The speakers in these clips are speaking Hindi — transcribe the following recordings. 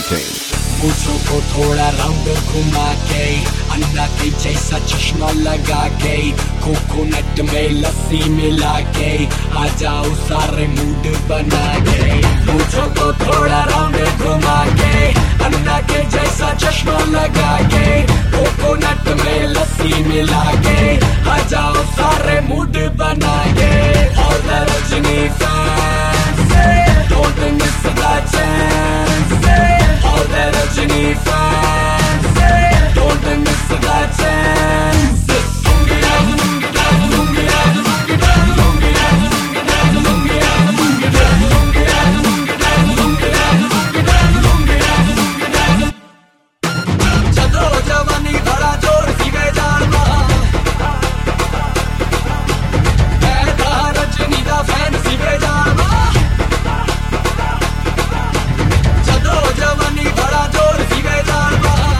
Entertainment। मूछों को थोड़ा राउंड घुमा के, अन्ना के जैसा चश्मा लगा के, कोकोनट में लस्सी मिला के, आ जाओ सारे मूड बना के। मूछों को थोड़ा राउंड घुमा के, अन्ना के जैसा चश्मा लगा के, कोकोनट में लस्सी मिला के, आ जाओ सारे मूड बना के। All the Rajini fans say, don't miss the chance। All the Rajini fans say, don't miss the chance। छदरो जवानी बड़ा जोर सी बेजान रजनी दा फैन सी बेजान। छदरो जवानी बड़ा जोर सी बेजान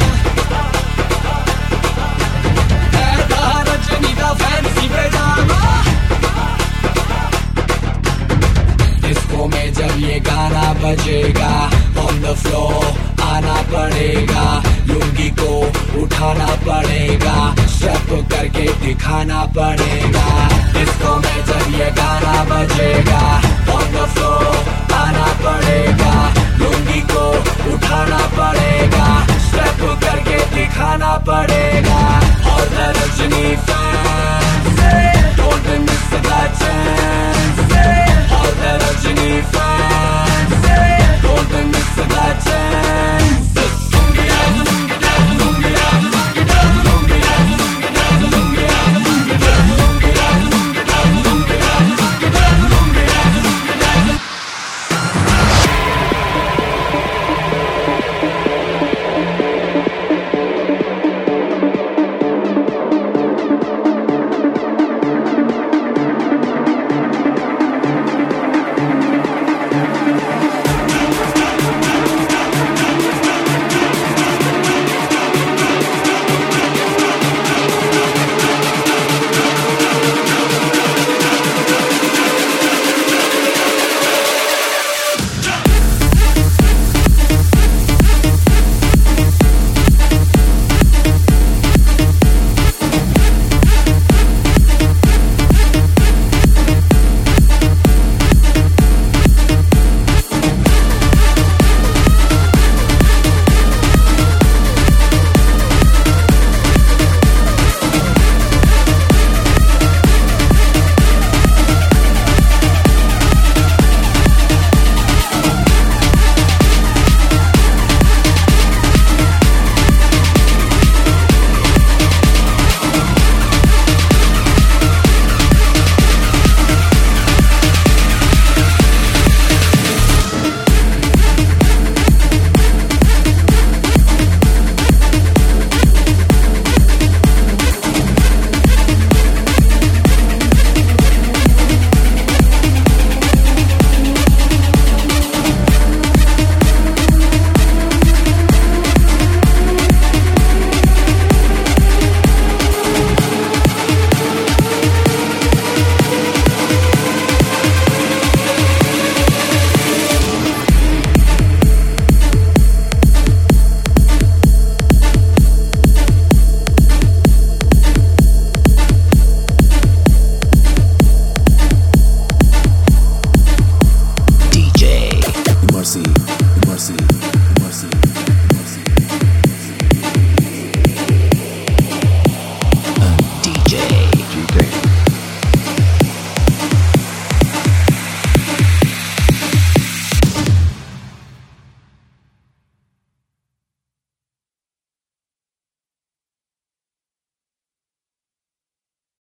रजनी दा फैन सी बेजान। डिस्को में जब ये गाना बजेगा, ऑन द फ्लोर आना पड़ेगा, लुंगी को उठाना पड़ेगा, स्टेप करके दिखाना पड़ेगा। डिस्को में जब ये गाना बजेगा, ऑन द फ्लोर आना पड़ेगा, लुंगी को उठाना पड़ेगा, स्टेप करके दिखाना पड़ेगा। और रजनी